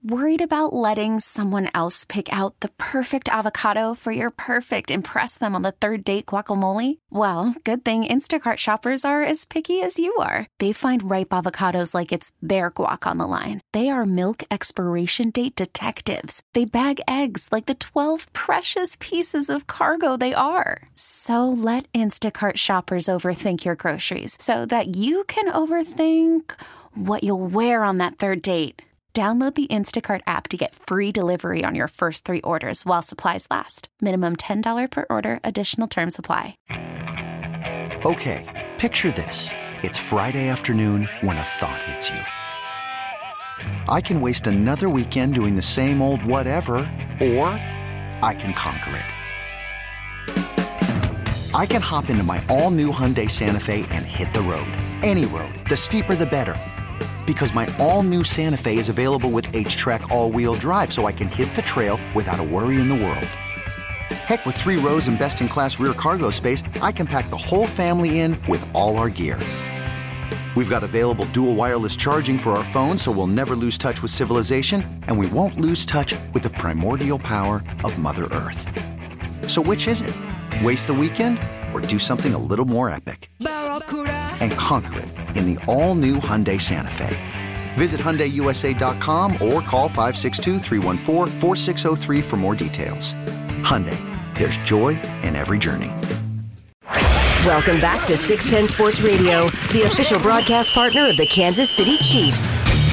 Worried about letting someone else pick out the perfect avocado for your perfect impress them on the third date guacamole? Well, good thing Instacart shoppers are as picky as you are. They find ripe avocados like it's their guac on the line. They are milk expiration date detectives. They bag eggs like the 12 precious pieces of cargo they are. So let Instacart shoppers overthink your groceries so that you can overthink what you'll wear on that third date. Download the Instacart app to get free delivery on your first 3 orders while supplies last. Minimum $10 per order. Additional terms apply. Okay, picture this. It's Friday afternoon when a thought hits you. I can waste another weekend doing the same old whatever, or I can conquer it. I can hop into my all-new Hyundai Santa Fe and hit the road. Any road. The steeper, the better. Because my all-new Santa Fe is available with H-Track all-wheel drive, so I can hit the trail without a worry in the world. Heck, with 3 rows and best-in-class rear cargo space, I can pack the whole family in with all our gear. We've got available dual wireless charging for our phones, so we'll never lose touch with civilization, and we won't lose touch with the primordial power of Mother Earth. So which is it? Waste the weekend or do something a little more epic and conquer it in the all-new Hyundai Santa Fe. Visit HyundaiUSA.com or call 562-314-4603 for more details. Hyundai, there's joy in every journey. Welcome back to 610 Sports Radio, the official broadcast partner of the Kansas City Chiefs.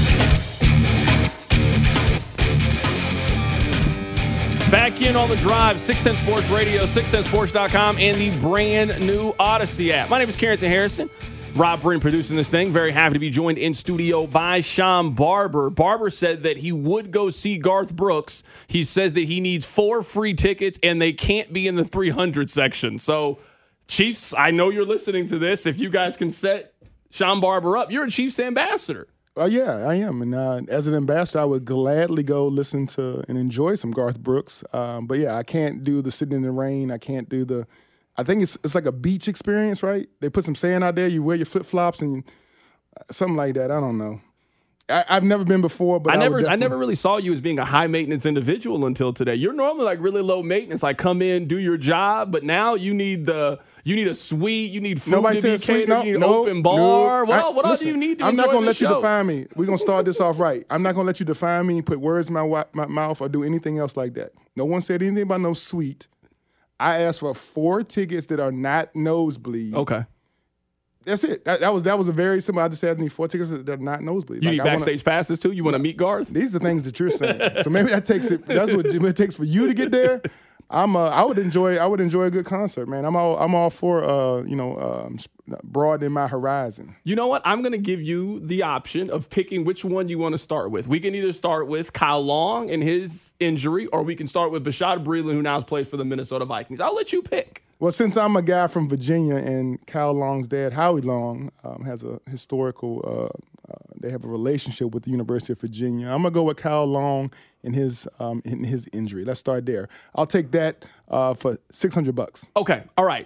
Back in on the drive, 610 Sports Radio, 610sports.com, and the brand new Odyssey app. My name is Carrington Harrison. Rob Bryn producing this thing. Very happy to be joined in studio by Sean Barber. Barber said that he would go see Garth Brooks. He says that he needs 4 free tickets, and they can't be in the 300 section. So, Chiefs, I know you're listening to this. If you guys can set Sean Barber up, you're a Chiefs ambassador. Yeah, I am. And as an ambassador, I would gladly go listen to and enjoy some Garth Brooks. But, yeah, I can't do the sitting in the rain. I can't do the – I think it's like a beach experience, right? They put some sand out there. You wear your flip-flops and something like that. I don't know. I've never been before, but I never really saw you as being a high-maintenance individual until today. You're normally like really low maintenance, like come in, do your job, but now you need a suite, you need food to be catered, you need an open bar. What else do you need to I'm enjoy not going to let show? you define me. We're going to start this off right. I'm not going to let you define me, put words in my mouth, or do anything else like that. No one said anything about no suite. I asked for 4 tickets that are not nosebleed. Okay. That's it. That was a very simple. I just said I need 4 tickets that are not nosebleed. You need backstage passes too? You want to meet Garth? These are things that you're saying. So maybe that takes it. That's what it takes for you to get there. I would enjoy a good concert, man. I'm all for broadening my horizon. You know what? I'm going to give you the option of picking which one you want to start with. We can either start with Kyle Long and his injury, or we can start with Bashaud Breeland, who now plays for the Minnesota Vikings. I'll let you pick. Well, since I'm a guy from Virginia and Kyle Long's dad, Howie Long, has a historical they have a relationship with the University of Virginia. I'm going to go with Kyle Long in his injury. Let's start there. I'll take that for $600. Okay. All right.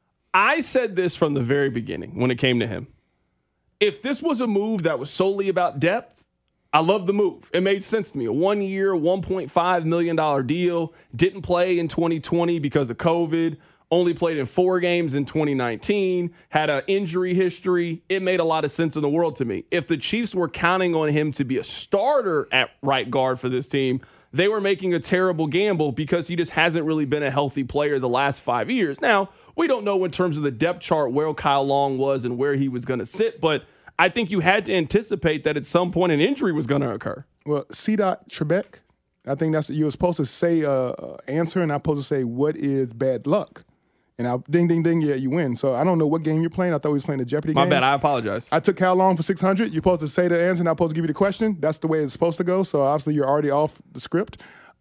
I said this from the very beginning when it came to him. If this was a move that was solely about depth, I love the move. It made sense to me. A 1-year, $1.5 million deal. Didn't play in 2020 because of COVID. Only played in 4 games in 2019, had an injury history. It made a lot of sense in the world to me. If the Chiefs were counting on him to be a starter at right guard for this team, they were making a terrible gamble because he just hasn't really been a healthy player the last 5 years. Now, we don't know in terms of the depth chart where Kyle Long was and where he was going to sit, but I think you had to anticipate that at some point an injury was going to occur. Well, C-Dot Trebek, I think that's you were supposed to say answer, and I'm supposed to say, what is bad luck? And I ding, ding, ding, yeah, you win. So I don't know what game you're playing. I thought we was playing the Jeopardy game. My bad, I apologize. I took Kyle Long for $600. You're supposed to say the answer, and I'm supposed to give you the question. That's the way it's supposed to go. So obviously you're already off the script.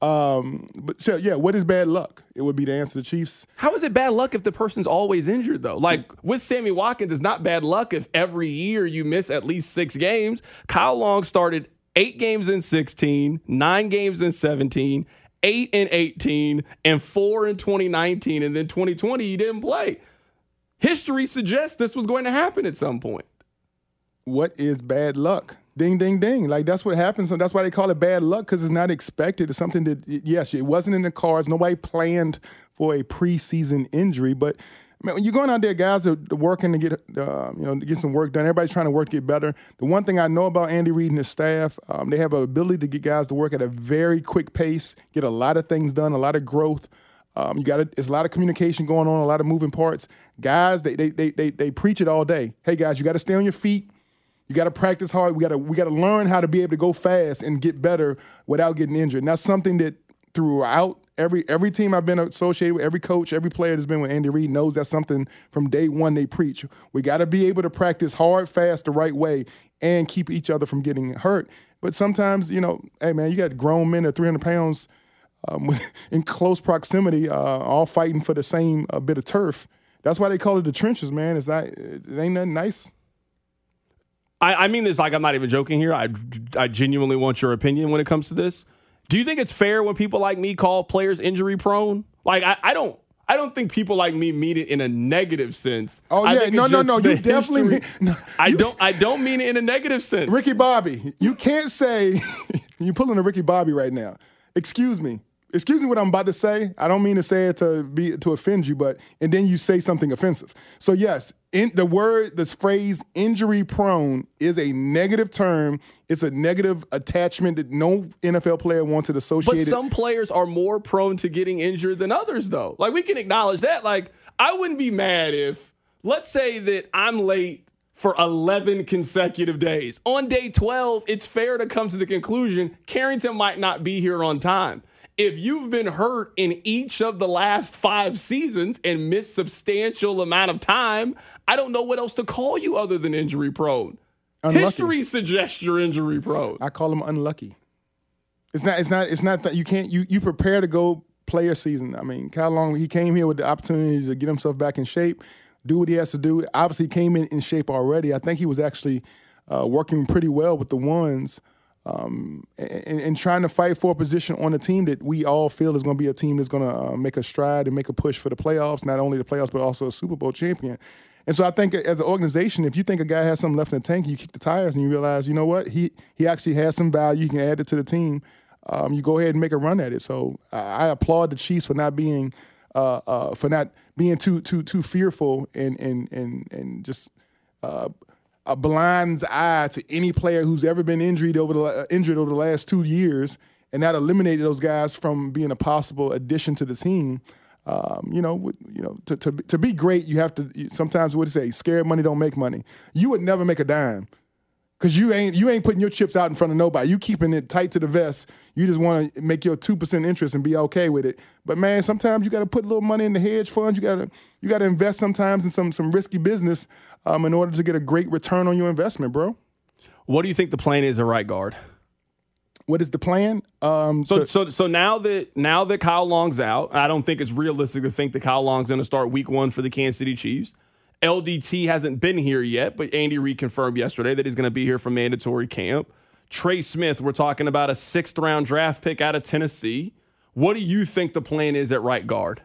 But so, yeah, what is bad luck? It would be the answer to the Chiefs. How is it bad luck if the person's always injured, though? Like, with Sammy Watkins, it's not bad luck if every year you miss at least 6 games. Kyle Long started 8 games in 16, 9 games in 17, 8 in 18, and 4 in 2019, and then 2020 he didn't play. History suggests this was going to happen at some point. What is bad luck? Ding, ding, ding. Like, that's what happens. So that's why they call it bad luck, because it's not expected. It's something that, yes, it wasn't in the cards. Nobody planned for a preseason injury. But, man, when you're going out there, guys are working to get, to get some work done. Everybody's trying to work to get better. The one thing I know about Andy Reid and his staff, they have an ability to get guys to work at a very quick pace, get a lot of things done, a lot of growth. There's a lot of communication going on, a lot of moving parts. Guys, they preach it all day. Hey, guys, you got to stay on your feet. You got to practice hard. We got to learn how to be able to go fast and get better without getting injured. And that's something that throughout every team I've been associated with, every coach, every player that's been with Andy Reid knows that's something from day one they preach. We got to be able to practice hard, fast, the right way, and keep each other from getting hurt. But sometimes, hey, man, you got grown men at 300 pounds in close proximity, all fighting for the same bit of turf. That's why they call it the trenches, man. It ain't nothing nice. I mean this like I'm not even joking here. I genuinely want your opinion when it comes to this. Do you think it's fair when people like me call players injury prone? Like I don't think people like me mean it in a negative sense. Oh yeah, no. You definitely mean. No, I don't mean it in a negative sense. Ricky Bobby, you can't say you're pulling a Ricky Bobby right now. Excuse me what I'm about to say. I don't mean to say it to offend you, and then you say something offensive. So yes, this phrase injury prone is a negative term. It's a negative attachment that no NFL player wants it associated. But some players are more prone to getting injured than others, though. Like, we can acknowledge that. Like, I wouldn't be mad if, let's say that I'm late for 11 consecutive days. On day 12, it's fair to come to the conclusion Carrington might not be here on time. If you've been hurt in each of the last 5 seasons and missed substantial amount of time, I don't know what else to call you other than injury prone. Unlucky. History suggests you're injury prone. I call him unlucky. It's not that you prepare to go play a season. I mean, Kyle Long, he came here with the opportunity to get himself back in shape, do what he has to do. Obviously, he came in shape already. I think he was actually working pretty well with the ones. And trying to fight for a position on a team that we all feel is going to be a team that's going to make a stride and make a push for the playoffs, not only the playoffs, but also a Super Bowl champion. And so I think as an organization, if you think a guy has something left in the tank, you kick the tires and you realize, you know what, he actually has some value, you can add it to the team, you go ahead and make a run at it. So I applaud the Chiefs for not being too fearful and just a blind's eye to any player who's ever been injured over the last 2 years, and that eliminated those guys from being a possible addition to the team. To be great, you have to sometimes, what do you say? Scared money don't make money. You would never make a dime because you ain't putting your chips out in front of nobody. You keeping it tight to the vest. You just want to make your 2% interest and be okay with it. But man, sometimes you got to put a little money in the hedge funds. You got to invest sometimes in some risky business in order to get a great return on your investment, bro. What do you think the plan is at right guard? What is the plan? So now that Kyle Long's out, I don't think it's realistic to think that Kyle Long's going to start week 1 for the Kansas City Chiefs. LDT hasn't been here yet, but Andy Reid confirmed yesterday that he's going to be here for mandatory camp. Trey Smith, we're talking about a 6th-round draft pick out of Tennessee. What do you think the plan is at right guard?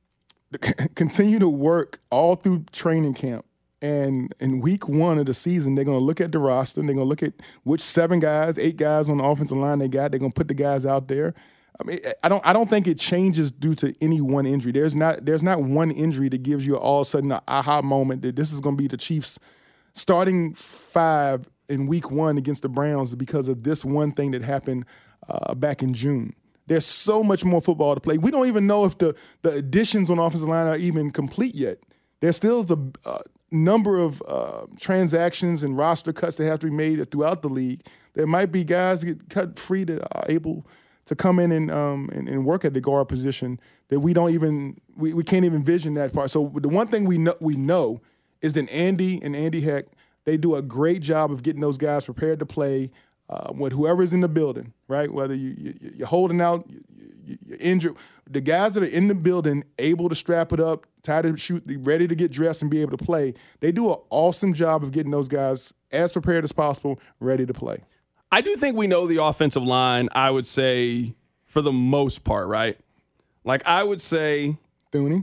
Continue to work all through training camp. And in week 1 of the season, they're going to look at the roster. And they're going to look at which 7 guys, 8 guys on the offensive line they got. They're going to put the guys out there. I mean, I don't think it changes due to any one injury. There's not one injury that gives you all of a sudden an aha moment that this is going to be the Chiefs starting 5 in week 1 against the Browns because of this one thing that happened back in June. There's so much more football to play. We don't even know if the additions on the offensive line are even complete yet. There still is a number of transactions and roster cuts that have to be made throughout the league. There might be guys get cut free that are able to come in and work at the guard position that we can't even envision that part. So the one thing we know is that Andy and Andy Heck, they do a great job of getting those guys prepared to play with whoever's in the building, right? Whether you're holding out, you're injured. The guys that are in the building, able to strap it up, tired to shoot, ready to get dressed and be able to play, they do an awesome job of getting those guys as prepared as possible, ready to play. I do think we know the offensive line, I would say, for the most part, right? Like, I would say Thuney.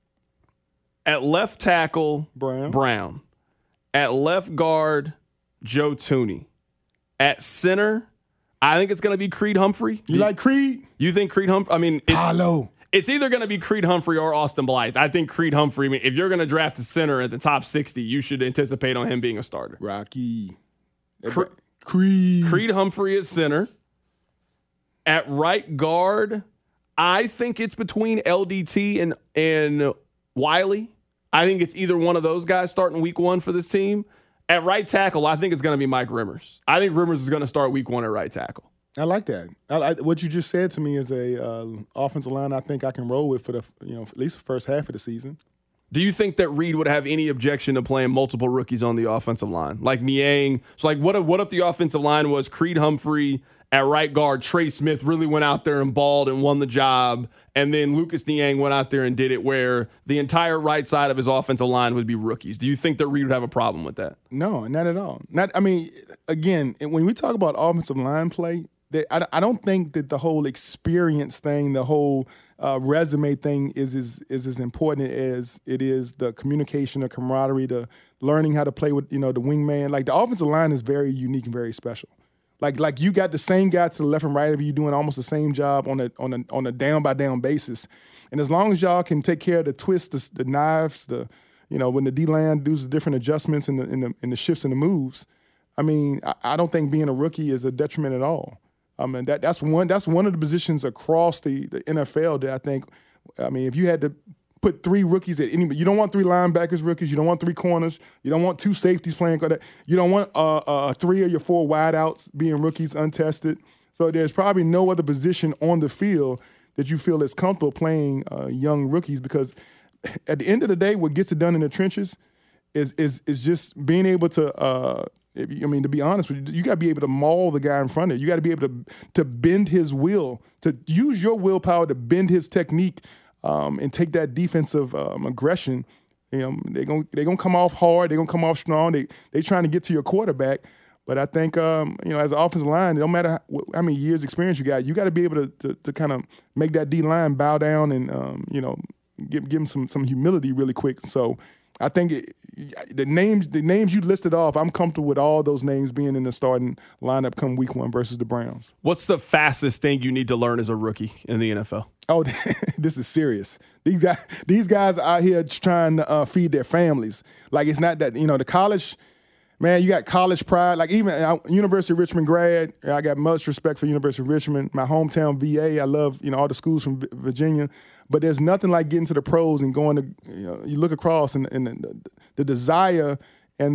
At left tackle, Brown. At left guard, Joe Thuney. At center, I think it's going to be Creed Humphrey. You like Creed? You think Creed Humphrey? I mean, Paulo. It's either going to be Creed Humphrey or Austin Blythe. I think Creed Humphrey, I mean, if you're going to draft a center at the top 60, you should anticipate on him being a starter. Rocky. Creed Humphrey at center. At right guard, I think it's between LDT and Wiley. I think it's either one of those guys starting week 1 for this team. At right tackle, I think it's going to be Mike Rimmers. I think Rimmers is going to start week 1 at right tackle. I like that. What you just said to me is a offensive line I think I can roll with for at least the first half of the season. Do you think that Reed would have any objection to playing multiple rookies on the offensive line? Like Niang. So like what if the offensive line was Creed Humphrey at right guard, Trey Smith really went out there and balled and won the job, and then Lucas Niang went out there and did it where the entire right side of his offensive line would be rookies. Do you think that Reed would have a problem with that? No, not at all. Again, when we talk about offensive line play, I don't think that the whole experience thing, the whole resume thing is as important as it is the communication, the camaraderie, the learning how to play with the wingman. Like the offensive line is very unique and very special. Like you got the same guy to the left and right of you doing almost the same job on a down by down basis, and as long as y'all can take care of the twists, the knives, when the D-line does the different adjustments and the shifts and the moves, I mean I don't think being a rookie is a detriment at all. I mean that's one of the positions across the NFL that I think. I mean if you had to put 3 rookies at any, you don't want 3 linebackers rookies, you don't want 3 corners, you don't want 2 safeties playing, you don't want 3 of your 4 wideouts being rookies untested. So there's probably no other position on the field that you feel is comfortable playing young rookies, because at the end of the day, what gets it done in the trenches is just being able to. To be honest with you, you got to be able to maul the guy in front of you. You got to be able to bend his will, to use your willpower to bend his technique. And take that defensive aggression. They're gonna come off hard. They're gonna come off strong. They trying to get to your quarterback. But I think as an offensive line, no matter how many years experience you got to be able to kind of make that D line bow down and give them some humility really quick. So I think the names you listed off, I'm comfortable with all those names being in the starting lineup come week 1 versus the Browns. What's the fastest thing you need to learn as a rookie in the NFL? Oh, this is serious. These guys are out here trying to feed their families. Like it's not that, the college, man, you got college pride. Like even University of Richmond grad, I got much respect for University of Richmond. My hometown VA, I love, all the schools from Virginia. But there's nothing like getting to the pros and going to, you look across and the desire and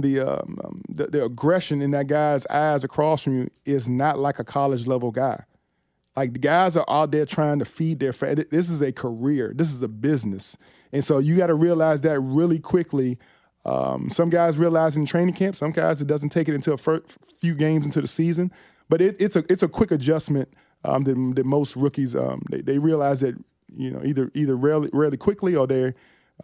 the aggression in that guy's eyes across from you is not like a college level guy. Like the guys are out there trying to feed their family. This is a career. This is a business. And so you got to realize that really quickly. Some guys realize in training camp. Some guys, it doesn't take it until a few games into the season. But it's a quick adjustment that most rookies, they realize that, either rarely quickly or that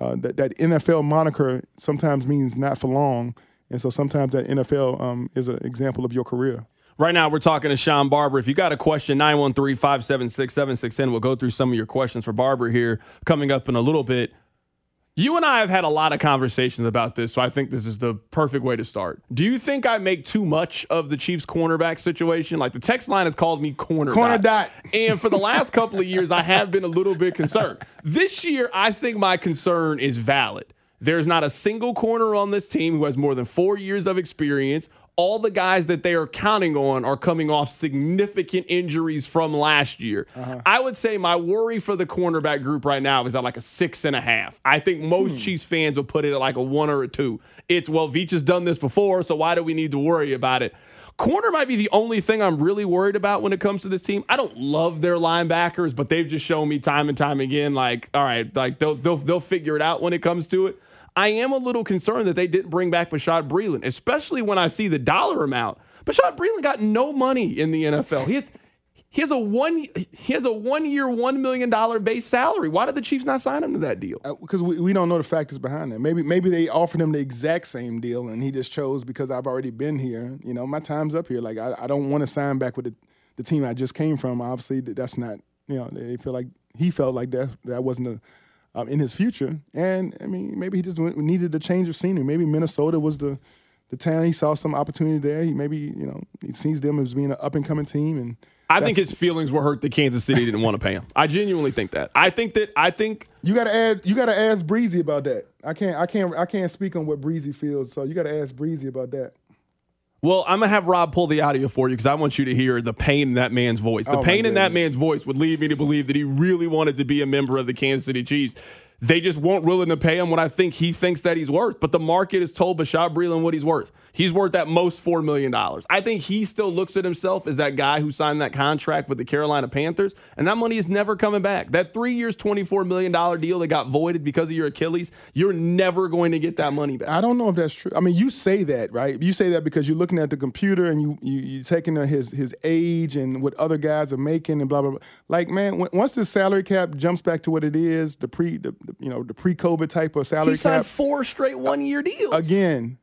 NFL moniker sometimes means not for long. And so sometimes that NFL is an example of your career. Right now, we're talking to Sean Barber. If you got a question, 913-576-7610. We'll go through some of your questions for Barber here coming up in a little bit. You and I have had a lot of conversations about this, so I think this is the perfect way to start. Do you think I make too much of the Chiefs cornerback situation? Like the text line has called me corner dot. And for the last couple of years, I have been a little bit concerned. This year, I think my concern is valid. There's not a single corner on this team who has more than 4 years of experience. All the guys that they are counting on are coming off significant injuries from last year. I would say my worry for the cornerback group right now is at like a 6.5. I think most Chiefs fans will put it at like a 1 or a 2. It's, well, Veach has done this before, so why do we need to worry about it? Corner might be the only thing I'm really worried about when it comes to this team. I don't love their linebackers, but they've just shown me time and time again, like, all right, like they'll figure it out when it comes to it. I am a little concerned that they didn't bring back Bashaud Breeland, especially when I see the dollar amount. Bashaud Breeland got no money in the NFL. He has a 1 year, $1 million base salary. Why did the Chiefs not sign him to that deal? Because we don't know the factors behind that. Maybe they offered him the exact same deal, and he just chose because I've already been here. My time's up here. Like I don't want to sign back with the team I just came from. Obviously, that's not. They feel like he felt like that wasn't in his future. And I mean, maybe he just needed a change of scenery. Maybe Minnesota was the the town. He saw some opportunity there. He sees them as being an up-and-coming team. And I think his feelings were hurt that Kansas City didn't want to pay him. I genuinely think that. I think you got to ask Breezy about that. I can't speak on what Breezy feels, so you got to ask Breezy about that. Well, I'm going to have Rob pull the audio for you because I want you to hear the pain in that man's voice. The pain in that man's voice would lead me to believe that he really wanted to be a member of the Kansas City Chiefs. They just weren't willing to pay him what I think he thinks that he's worth. But the market has told Bashaud Breeland what he's worth. He's worth at most $4 million. I think he still looks at himself as that guy who signed that contract with the Carolina Panthers, and that money is never coming back. That 3 years, $24 million deal that got voided because of your Achilles, you're never going to get that money back. I don't know if that's true. I mean, you say that, right? You say that because you're looking at the computer and you're taking his age and what other guys are making and blah, blah, blah. Like, man, once the salary cap jumps back to what it is, the pre-COVID type of salary cap. He signed 4 straight one-year deals. Again.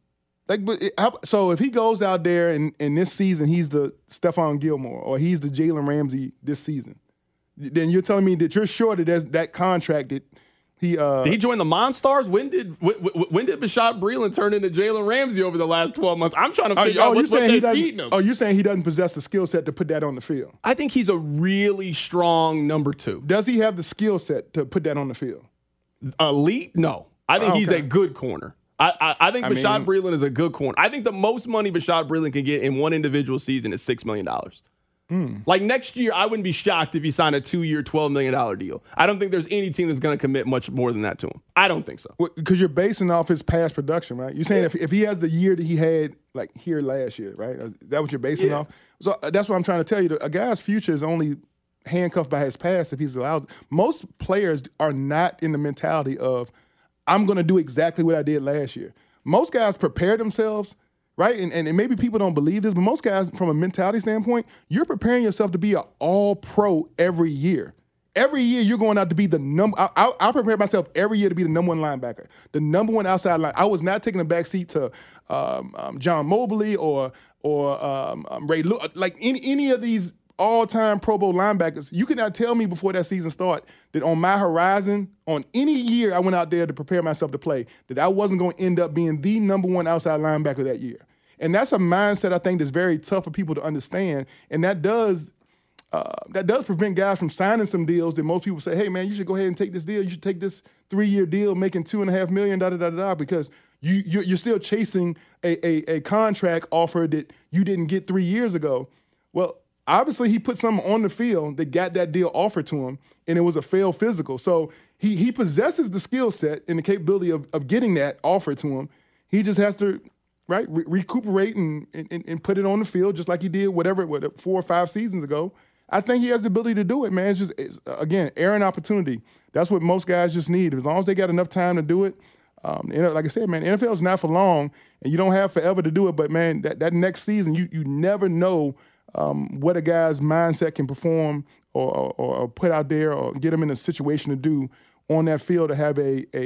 So if he goes out there and this season he's the Stephon Gilmore or he's the Jalen Ramsey this season, then you're telling me that you're sure that there's that contract that he did he join the Monstars? When did Bashaud Breeland turn into Jalen Ramsey over the last 12 months? I'm trying to figure out what they're feeding him. Oh, you're saying he doesn't possess the skill set to put that on the field? I think he's a really strong number 2. Does he have the skill set to put that on the field? Elite? No. I think he's a good corner. I think Bashaud Breeland is a good corner. I think the most money Bashaud Breeland can get in one individual season is $6 million. Like next year, I wouldn't be shocked if he signed a 2-year, $12 million deal. I don't think there's any team that's going to commit much more than that to him. I don't think so. Because you're basing off his past production, right? You're saying if he has the year that he had like here last year, right? Is that what you're basing off? So that's what I'm trying to tell you. A guy's future is only handcuffed by his past if he's allowed. Most players are not in the mentality of, I'm going to do exactly what I did last year. Most guys prepare themselves, right? And maybe people don't believe this, but most guys, from a mentality standpoint, you're preparing yourself to be an all-pro every year. Every year you're going out to be the number. I prepare myself every year to be the number 1 linebacker, the number 1 outside line. I was not taking a backseat to John Mobley or Ray Lewis, like any of these all-time Pro Bowl linebackers. You cannot tell me before that season start that on my horizon, on any year I went out there to prepare myself to play, that I wasn't going to end up being the number 1 outside linebacker that year. And that's a mindset I think that's very tough for people to understand. And that does prevent guys from signing some deals that most people say, hey, man, you should go ahead and take this deal. You should take this 3-year deal making $2.5 million, because you're still chasing a contract offer that you didn't get 3 years ago. Well, obviously, he put something on the field that got that deal offered to him, and it was a failed physical. So he possesses the skill set and the capability of getting that offered to him. He just has to recuperate and put it on the field just like he did 4 or 5 seasons ago. I think he has the ability to do it, man. It's again, airing opportunity. That's what most guys just need. As long as they got enough time to do it. Like I said, man, NFL is not for long, and you don't have forever to do it. But, man, that next season, you never know what a guy's mindset can perform or put out there or get him in a situation to do on that field to have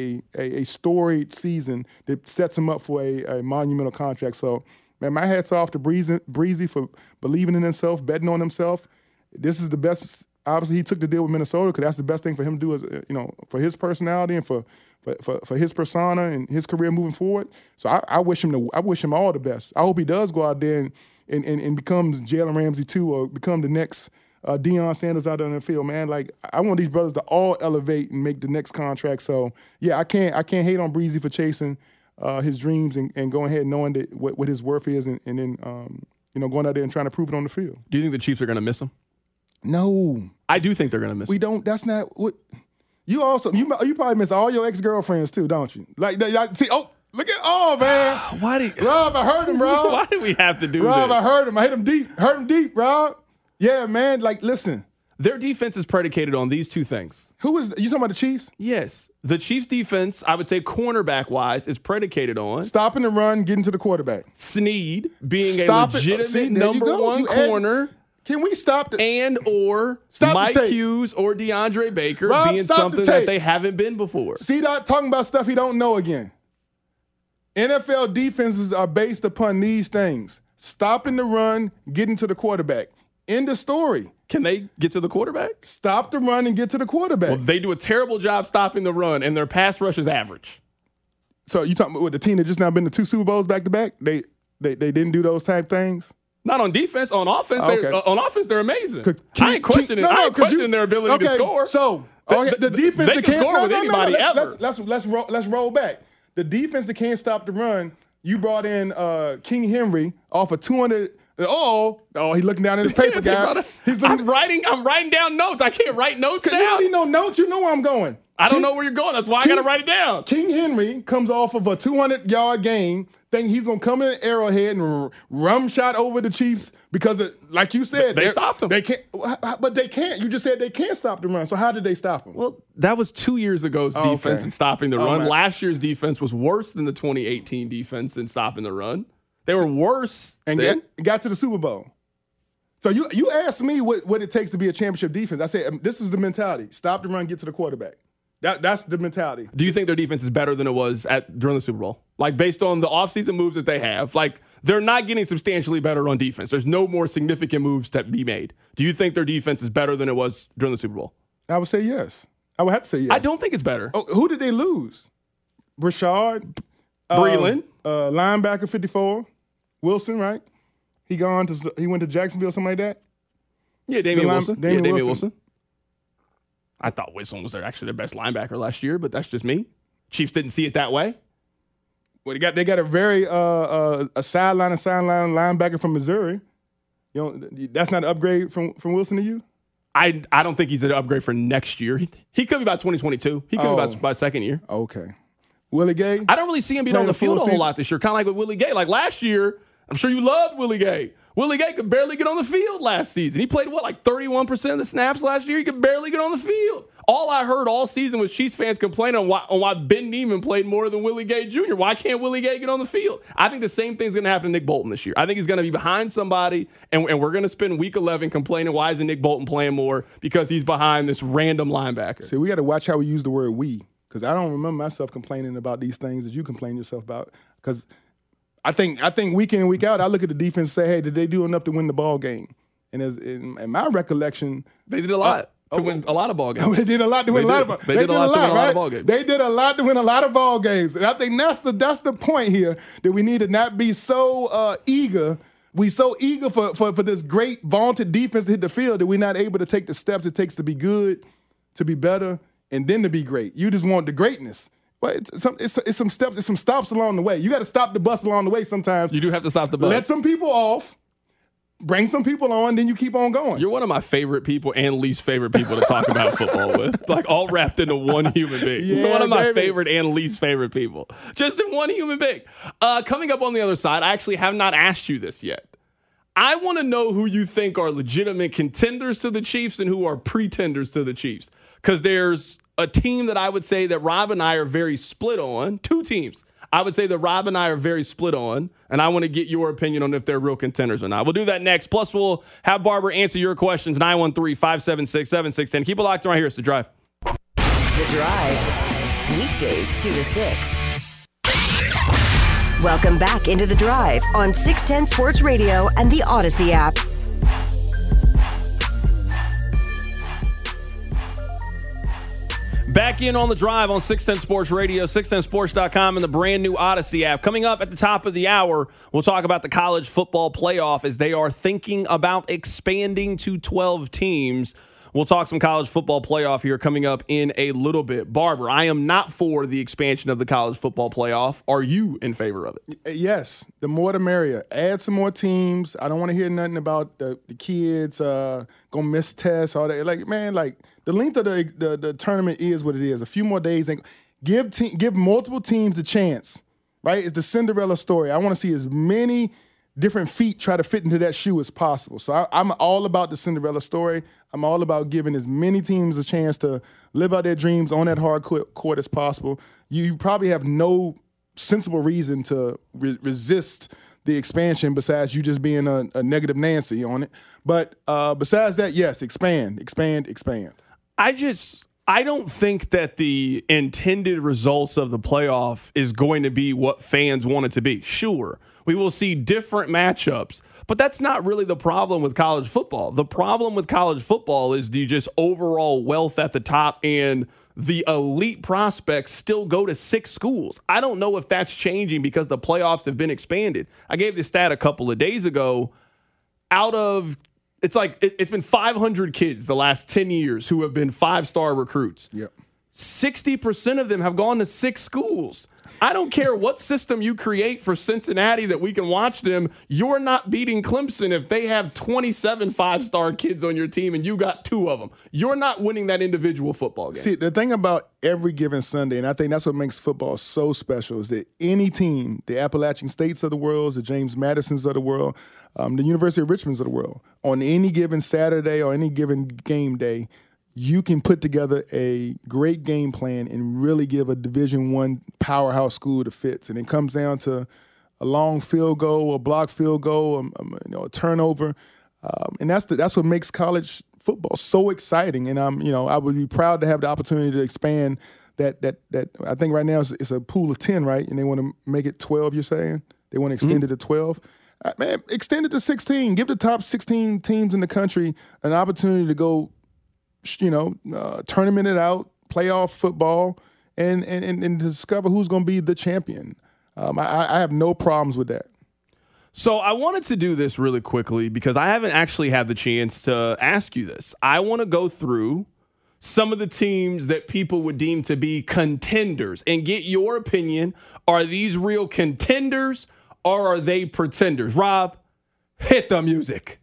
a storied season that sets him up for a monumental contract. So, man, my hat's off to Breezy for believing in himself, betting on himself. This is the best. Obviously, he took the deal with Minnesota because that's the best thing for him to do, is for his personality and for his persona and his career moving forward. So I wish him all the best. I hope he does go out there and becomes Jalen Ramsey too, or become the next Deion Sanders out there on the field, man. Like, I want these brothers to all elevate and make the next contract. So yeah, I can't hate on Breezy for chasing his dreams and going ahead knowing that what his worth is, and then going out there and trying to prove it on the field. Do you think the Chiefs are going to miss him? No, I do think they're going to miss him. We don't. That's not what you probably miss all your ex-girlfriends too, don't you? Like, see, look at man. Rob, I heard him, Rob. Why do we have to do Rob, this? I heard him. I hit him deep. Hurt him deep, Rob. Yeah, man. Like, listen. Their defense is predicated on these 2 things. You talking about the Chiefs? Yes. The Chiefs' defense, I would say cornerback-wise, is predicated on stopping the run, getting to the quarterback. Snead being a legitimate number 1 corner. Can we stop or Mike Hughes or DeAndre Baker being something that they haven't been before. See that talking about stuff he don't know again. NFL defenses are based upon these things. Stopping the run, getting to the quarterback. End of story. Can they get to the quarterback? Stop the run and get to the quarterback. Well, they do a terrible job stopping the run, and their pass rush is average. So you talking about the team that just now been to 2 Super Bowls back to back? They didn't do those type things? Not on defense. On offense, Okay. on offense, they're amazing. I ain't questioning their ability to score. So the defense they that can can't score with anybody ever. Let's roll back. The defense that can't stop the run. You brought in King Henry off of 200. Oh, he's looking down at his paper, guy. I'm writing down notes. I can't write notes down. You don't need no notes. You know where I'm going. I don't know where you're going. That's why I got to write it down. King Henry comes off of a 200-yard game. Think he's going to come in Arrowhead and rum shot over the Chiefs because, like you said, they stopped him. They can't, but they can't. You just said they can't stop the run. So how did they stop him? Well, that was 2 years ago's defense in stopping the run. Man. Last year's defense was worse than the 2018 defense in stopping the run. They were worse and got to the Super Bowl. So you asked me what it takes to be a championship defense. I said this is the mentality: stop the run, get to the quarterback. That's the mentality. Do you think their defense is better than it was during the Super Bowl? Like, based on the offseason moves that they have, like, they're not getting substantially better on defense. There's no more significant moves to be made. Do you think their defense is better than it was during the Super Bowl? I would say yes. I would have to say yes. I don't think it's better. Oh, who did they lose? Brashard. Breeland. Linebacker 54. Wilson, right? He went to Jacksonville, something like that? Yeah, Damian Wilson. I thought Wilson was actually their best linebacker last year, but that's just me. Chiefs didn't see it that way. Well, they got a very a sideline linebacker from Missouri. You know, that's not an upgrade from Wilson to you? I don't think he's an upgrade for next year. He could be about 2022. He could be by second year. Okay. Willie Gay? I don't really see him being on the field a whole lot this year, kind of like with Willie Gay. Like last year, I'm sure you loved Willie Gay. Willie Gay could barely get on the field last season. He played, 31% of the snaps last year? He could barely get on the field. All I heard all season was Chiefs fans complaining on why Ben Neiman played more than Willie Gay Jr. Why can't Willie Gay get on the field? I think the same thing's going to happen to Nick Bolton this year. I think he's going to be behind somebody, and we're going to spend week 11 complaining, why isn't Nick Bolton playing more? Because he's behind this random linebacker. See, we got to watch how we use the word we, because I don't remember myself complaining about these things that you complain yourself about, because I think week in and week out, I look at the defense and say, hey, did they do enough to win the ball game? And in my recollection, they did a lot to win a lot of ball games. They did a lot to win a lot of ball games. They did a lot to win a lot of ball games. They did a lot to win a lot of ball games. And I think that's the point here, that we need to not be so eager. We so eager for this great vaunted defense to hit the field that we're not able to take the steps it takes to be good, to be better, and then to be great. You just want the greatness. Well, it's some steps, it's some stops along the way. You got to stop the bus along the way sometimes. You do have to stop the bus. Let some people off, bring some people on, then you keep on going. You're one of my favorite people and least favorite people to talk about football with. Like, all wrapped into one human being. Yeah, You're one of my baby. favorite and least favorite people. Just in one human being. Coming up on the other side, I actually have not asked you this yet. I want to know who you think are legitimate contenders to the Chiefs and who are pretenders to the Chiefs. Because there's a team that I would say that Rob and I are very split on. Two teams I would say that Rob and I are very split on, and I want to get your opinion on if they're real contenders or not. We'll do that next. Plus, we'll have Barbara answer your questions, 913-576-7610. Keep it locked around here. It's The Drive. The Drive. Weekdays 2 to 6. Welcome back into The Drive on 610 Sports Radio and the Odyssey app. Back in on The Drive on 610 Sports Radio, 610sports.com, and the brand new Odyssey app. Coming up at the top of the hour, we'll talk about the college football playoff as they are thinking about expanding to 12 teams. We'll talk some college football playoff here coming up in a little bit. Barbara, I am not for the expansion of the college football playoff. Are you in favor of it? Yes. The more the merrier. Add some more teams. I don't want to hear nothing about the kids going to miss tests. All that. The length of the tournament is what it is. A few more days. And give multiple teams a chance, right? It's the Cinderella story. I want to see as many different feet try to fit into that shoe as possible. So I'm all about the Cinderella story. I'm all about giving as many teams a chance to live out their dreams on that hard court as possible. You probably have no sensible reason to resist the expansion besides you just being a negative Nancy on it. But besides that, yes, expand. I don't think that the intended results of the playoff is going to be what fans want it to be. Sure, we will see different matchups, But that's not really the problem with college football. The problem with college football is the just overall wealth at the top, and the elite prospects still go to 6 schools. I don't know if that's changing because the playoffs have been expanded. I gave this stat a couple of days ago. It's been 500 kids the last 10 years who have been 5-star recruits. Yep. 60% of them have gone to 6 schools. I don't care what system you create for Cincinnati that we can watch them. You're not beating Clemson if they have 27 5-star kids on your team and you got 2 of them. You're not winning that individual football game. See, the thing about every given Sunday, and I think that's what makes football so special, is that any team, the Appalachian States of the world, the James Madisons of the world, the University of Richmonds of the world, on any given Saturday or any given game day, you can put together a great game plan and really give a Division I powerhouse school the fits. And it comes down to a long field goal, a block field goal, a turnover, and that's what makes college football so exciting. And I would be proud to have the opportunity to expand that. I think right now it's a pool of 10, right? And they want to make it 12. You're saying they want to extend it to 12. Man, extend it to 16. Give the top 16 teams in the country an opportunity to go, tournament it out, playoff football, and discover who's going to be the champion. I have no problems with that. So I wanted to do this really quickly because I haven't actually had the chance to ask you this. I want to go through some of the teams that people would deem to be contenders and get your opinion. Are these real contenders or are they pretenders? Rob, hit the music.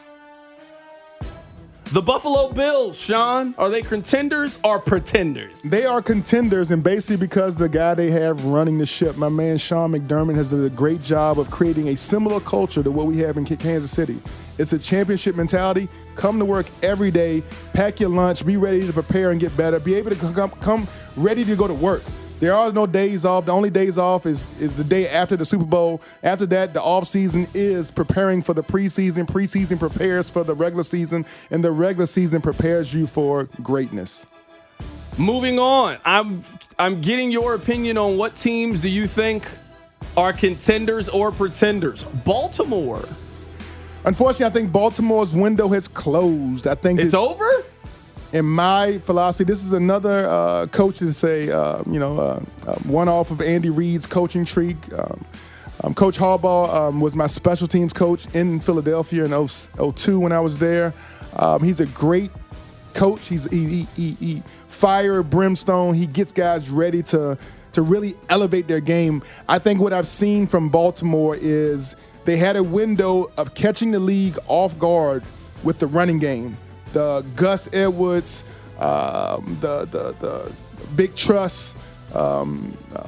The Buffalo Bills, Sean, are they contenders or pretenders? They are contenders, and basically because the guy they have running the ship, my man Sean McDermott, has done a great job of creating a similar culture to what we have in Kansas City. It's a championship mentality. Come to work every day, pack your lunch, be ready to prepare and get better, be able to come ready to go to work. There are no days off. The only days off is the day after the Super Bowl. After that, the off season is preparing for the preseason. Preseason prepares for the regular season, and the regular season prepares you for greatness. Moving on, I'm getting your opinion on what teams do you think are contenders or pretenders? Baltimore. Unfortunately, I think Baltimore's window has closed. I think it's over. In my philosophy, this is another coach to say, one off of Andy Reid's coaching tree. Coach Harbaugh was my special teams coach in Philadelphia in 2002 when I was there. He's a great coach. He fire, brimstone. He gets guys ready to really elevate their game. I think what I've seen from Baltimore is they had a window of catching the league off guard with the running game. The Gus Edwards, the big trusts, the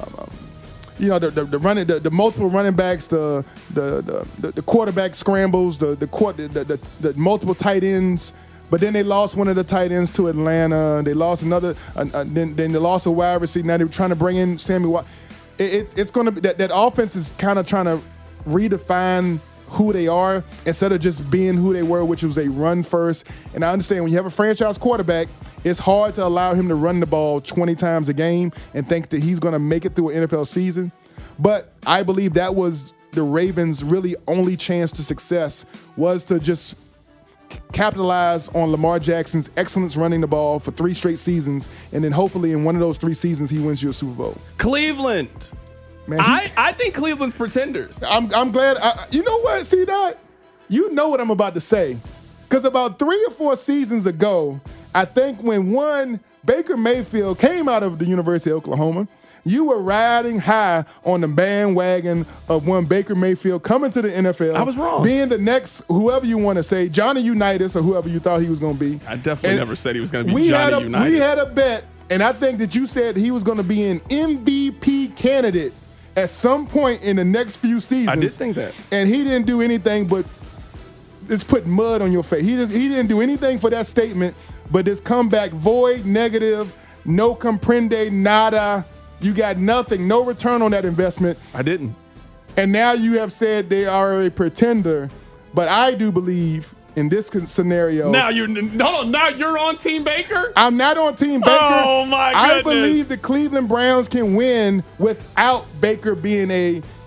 multiple running backs, the quarterback scrambles, the multiple tight ends. But then they lost one of the tight ends to Atlanta. They lost another. Then they lost a wide receiver. Now they're trying to bring in Sammy Watkins. It's going to be that offense is kind of trying to redefine who they are instead of just being who they were, which was a run first. And I understand when you have a franchise quarterback, it's hard to allow him to run the ball 20 times a game and think that he's going to make it through an NFL season. But I believe that was the Ravens' really only chance to success, was to just capitalize on Lamar Jackson's excellence running the ball for 3 straight seasons, and then hopefully in one of those 3 seasons he wins you a Super Bowl. Cleveland. Man, I think Cleveland's pretenders. I'm glad. You know what, C-Dot? You know what I'm about to say. Because about 3 or 4 seasons ago, I think when Baker Mayfield came out of the University of Oklahoma, you were riding high on the bandwagon of one Baker Mayfield coming to the NFL. I was wrong. Being the next, whoever you want to say, Johnny Unitas or whoever you thought he was going to be. I definitely never said he was going to be Johnny Unitas. We had a bet, and I think that you said he was going to be an MVP candidate at some point in the next few seasons. I did think that. And he didn't do anything but just put mud on your face. He didn't do anything for that statement, but just come back void, negative, no comprende, nada. You got nothing, no return on that investment. I didn't. And now you have said they are a pretender, but I do believe in this scenario. Now you're on Team Baker? I'm not on Team Baker. Oh, my goodness. I believe the Cleveland Browns can win without Baker being a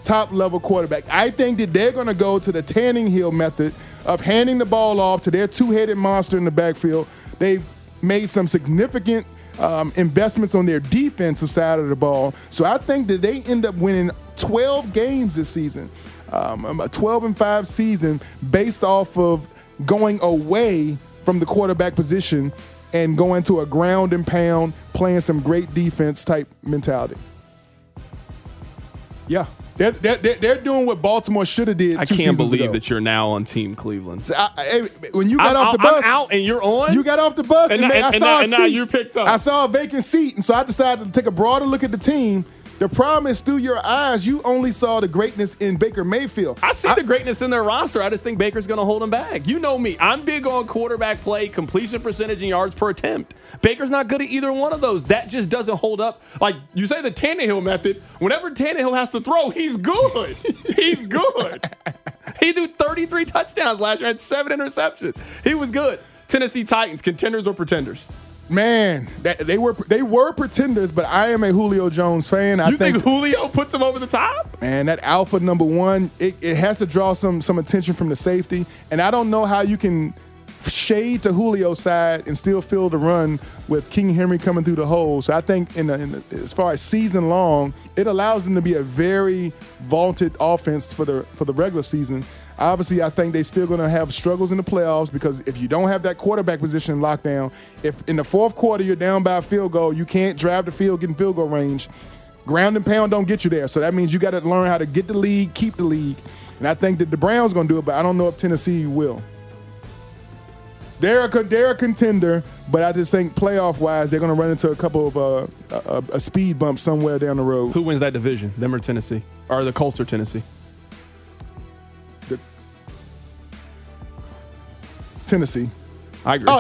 top-level quarterback. I think that they're going to go to the Tannehill method of handing the ball off to their two-headed monster in the backfield. They've made some significant investments on their defensive side of the ball. So I think that they end up winning 12 games this season, a 12-5 season based off of going away from the quarterback position and going to a ground and pound, playing some great defense type mentality. Yeah. They're doing what Baltimore should have did. I can't believe that you're now on Team Cleveland. When you got off the bus, I'm out and you're on. You got off the bus, and now you picked up. I saw a vacant seat, and so I decided to take a broader look at the team. The problem is, through your eyes, you only saw the greatness in Baker Mayfield. I see the greatness in their roster. I just think Baker's going to hold them back. You know me. I'm big on quarterback play, completion percentage, and yards per attempt. Baker's not good at either one of those. That just doesn't hold up. Like you say, the Tannehill method, whenever Tannehill has to throw, he's good. He's good. He threw 33 touchdowns last year, had 7 interceptions. He was good. Tennessee Titans, contenders or pretenders? Man, they were pretenders, but I am a Julio Jones fan. You think Julio puts him over the top? Man, that alpha number one, it has to draw some attention from the safety. And I don't know how you can shade to Julio's side and still fill the run with King Henry coming through the hole. So I think as far as season long, it allows them to be a very vaunted offense for the regular season. Obviously, I think they're still going to have struggles in the playoffs because if you don't have that quarterback position locked down, if in the fourth quarter you're down by a field goal, you can't drive the field, get in field goal range. Ground and pound don't get you there. So that means you got to learn how to get the lead, keep the lead. And I think that the Browns going to do it, but I don't know if Tennessee will. They're a contender, but I just think playoff-wise, they're going to run into a couple of a speed bump somewhere down the road. Who wins that division, them or Tennessee? Or the Colts or Tennessee? Tennessee. I agree.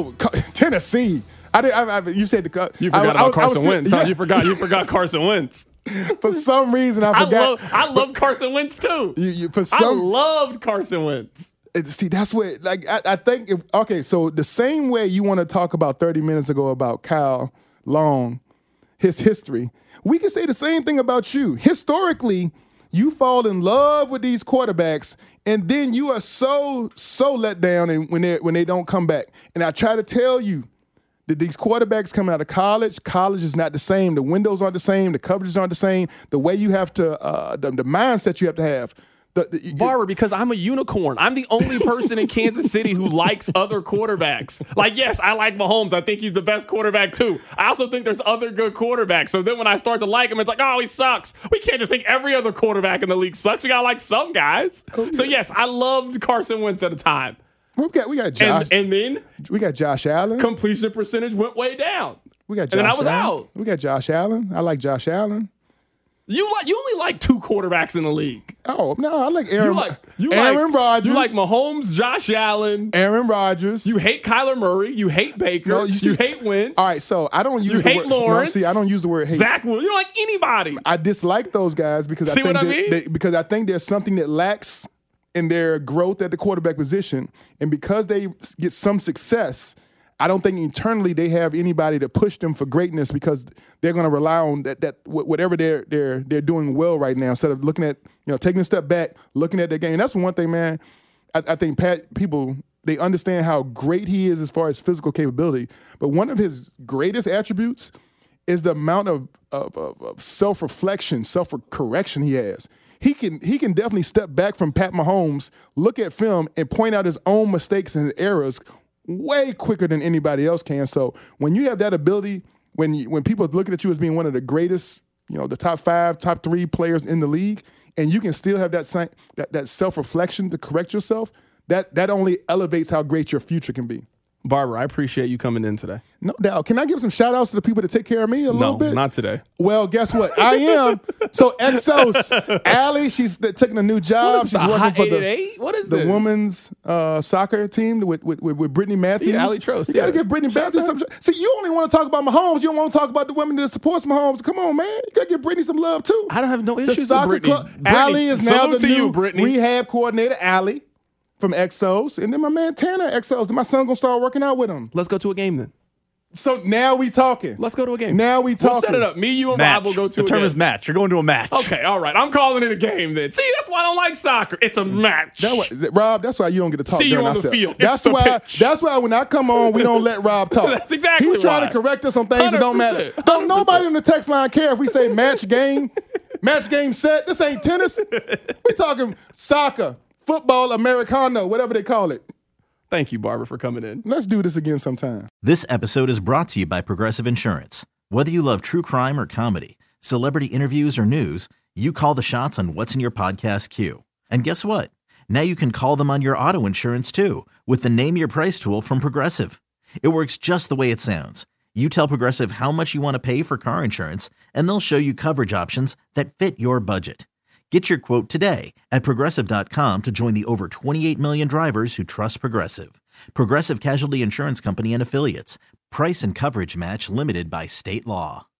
Tennessee. You said you forgot about Carson Wentz. You forgot Carson Wentz. For some reason, I forgot. I love Carson Wentz too. I loved Carson Wentz. See, that's what I think. So the same way you want to talk about 30 minutes ago about Kyle Long, his history, we can say the same thing about you. Historically, you fall in love with these quarterbacks, and then you are so let down when they don't come back. And I try to tell you that these quarterbacks coming out of college is not the same. The windows aren't the same. The coverages aren't the same. The way you have to, the mindset you have to have. Barber, because I'm a unicorn. I'm the only person in Kansas City who likes other quarterbacks. Like, yes, I like Mahomes. I think he's the best quarterback, too. I also think there's other good quarterbacks. So then when I start to like him, it's like, oh, he sucks. We can't just think every other quarterback in the league sucks. We got to like some guys. So, yes, I loved Carson Wentz at a time. We got Josh. And then we got Josh Allen. Completion percentage went way down. We got Josh and then I was Allen. out. We got Josh Allen. I like Josh Allen. You only like 2 quarterbacks in the league. Oh, no, I like Aaron Rodgers. You like Mahomes, Josh Allen. Aaron Rodgers. You hate Kyler Murray. You hate Baker. No, you hate Wentz. All right, so I don't use you the hate word Lawrence. No, see, I don't use the word hate. Zach Wilson. You don't like anybody. I dislike those guys because because I think there's something that lacks in their growth at the quarterback position. And because they get some success, I don't think internally they have anybody to push them for greatness because they're going to rely on that whatever they're doing well right now instead of looking at, taking a step back, looking at their game. And that's one thing, man. I think people, they understand how great he is as far as physical capability. But one of his greatest attributes is the amount of self-reflection, self-correction he has. He can definitely step back from Pat Mahomes, look at film, and point out his own mistakes and errors way quicker than anybody else can. So when you have that ability, when people are looking at you as being one of the greatest, the top 5, top 3 players in the league, and you can still have that self-reflection to correct yourself, that only elevates how great your future can be. Barber, I appreciate you coming in today. No doubt. Can I give some shout-outs to the people that take care of me a little bit? No, not today. Well, guess what? I am. So, Exos, Allie, she's taking a new job. She's working for the women's soccer team with Brittany Matthews. Yeah, Allie Trost. You got to give Brittany Matthews some. See, you only want to talk about Mahomes. You don't want to talk about the women that supports Mahomes. Come on, man. You got to give Brittany some love, too. I don't have no issues with Brittany. Allie is now the new rehab coordinator, Allie. From Exos, and then my man Tanner Exos. And my son gonna start working out with him. Let's go to a game then. So now we talking. Let's go to a game. Now we talking. We'll set it up. Me, you, and Match. Rob will go to the a term game. is match. You're going to a match. Okay, all right. I'm calling it a game then. See, that's why I don't like soccer. It's a match. Rob, that's why you don't get to talk. See you during on the ourselves. field. That's It's the why. pitch. That's why when I come on, we don't let Rob talk. That's exactly He's trying why. to correct us on things that don't matter. 100%. Don't nobody in the text line care if we say match game set. This ain't tennis. We talking soccer, football, Americano, whatever they call it. Thank you, Barbara, for coming in. Let's do this again sometime. This episode is brought to you by Progressive Insurance. Whether you love true crime or comedy, celebrity interviews or news, you call the shots on what's in your podcast queue. And guess what? Now you can call them on your auto insurance too with the Name Your Price tool from Progressive. It works just the way it sounds. You tell Progressive how much you want to pay for car insurance, and they'll show you coverage options that fit your budget. Get your quote today at Progressive.com to join the over 28 million drivers who trust Progressive. Progressive Casualty Insurance Company and Affiliates. Price and coverage match limited by state law.